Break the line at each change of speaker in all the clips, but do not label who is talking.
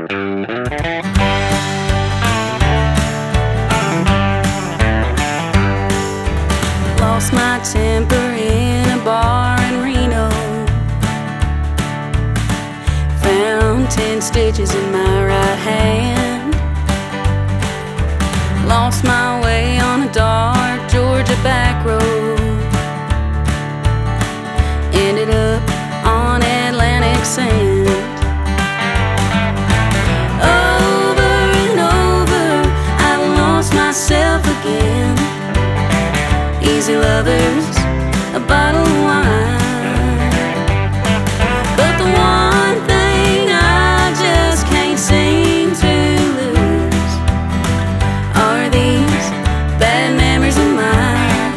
Lost my temper in a bar in Reno. Found 10 stitches in my right hand. Lost my way on a dark Georgia back road. Ended up on Atlantic sand. Over and over, I've lost myself again. Easy lovers, a bottle of wine. But the one thing I just can't seem to lose are these bad memories of mine.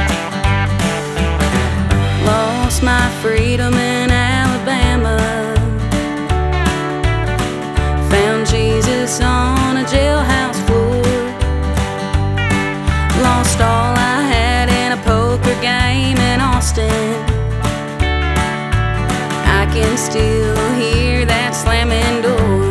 Lost my freedom in Alabama. Found Jesus on a jailhouse floor. Lost all I had in a poker game in Austin. I can still hear that slamming door.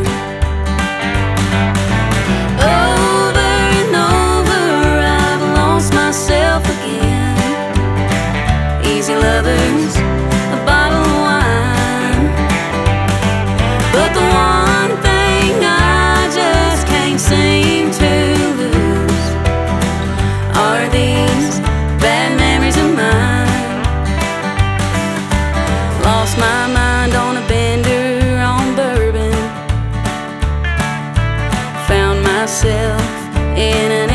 Over and over, I've lost myself again. Easy lovers, a bottle of wine. But the one thing I just can't seem to lose are these bad memories of mine. Lost my mind on a bender on bourbon. Found myself in an